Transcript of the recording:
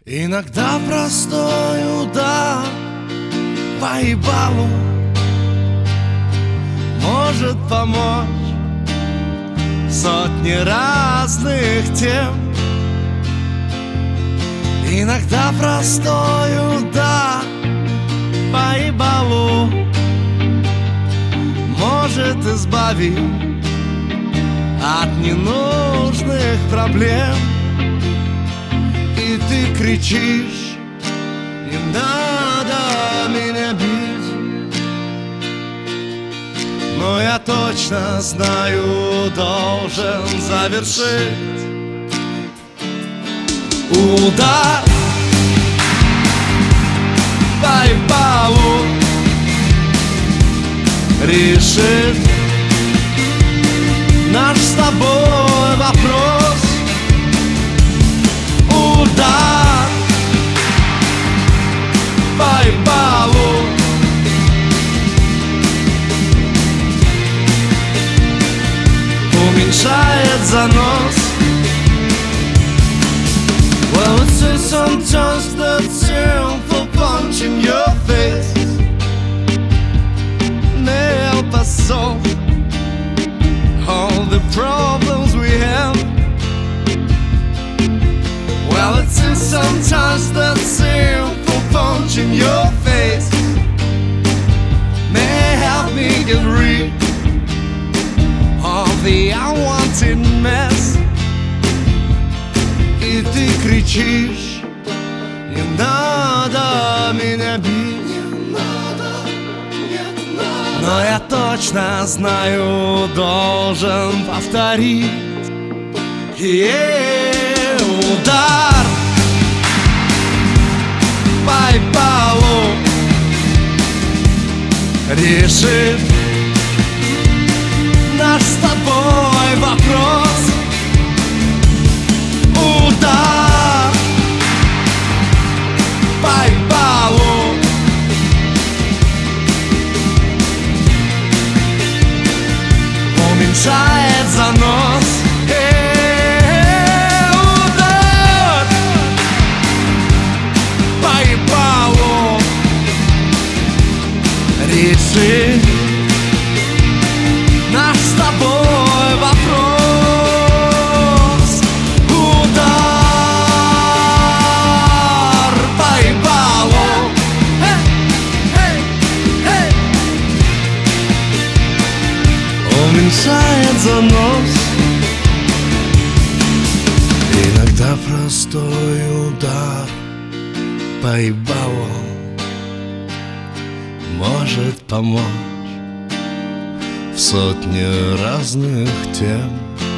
Иногда простой удар по ебалу может помочь сотни разных тем. Иногда простой удар по ебалу может избавить от ненужных проблем. И ты кричишь: не надо меня бить. Но я точно знаю, должен завершить удар по ебалу решит наш с тобой вопрос. Удар по ебалу уменьшает занос. Well, it says sometimes that simple punch in your face may help us solve all the problems we have. Well, it seems sometimes that simple punch in your face may help me get rid of the unwanted mess. И ты кричишь: не надо меня бить. Но я точно знаю, должен повторить. Удар по ебалу решит наш с тобой вопрос. Удар по ебалу уменьшает занос. Удар по ебалу решит наш с тобой вопрос. Уменьшает занос. Иногда простой удар по ебалу может помочь в сотне разных тем.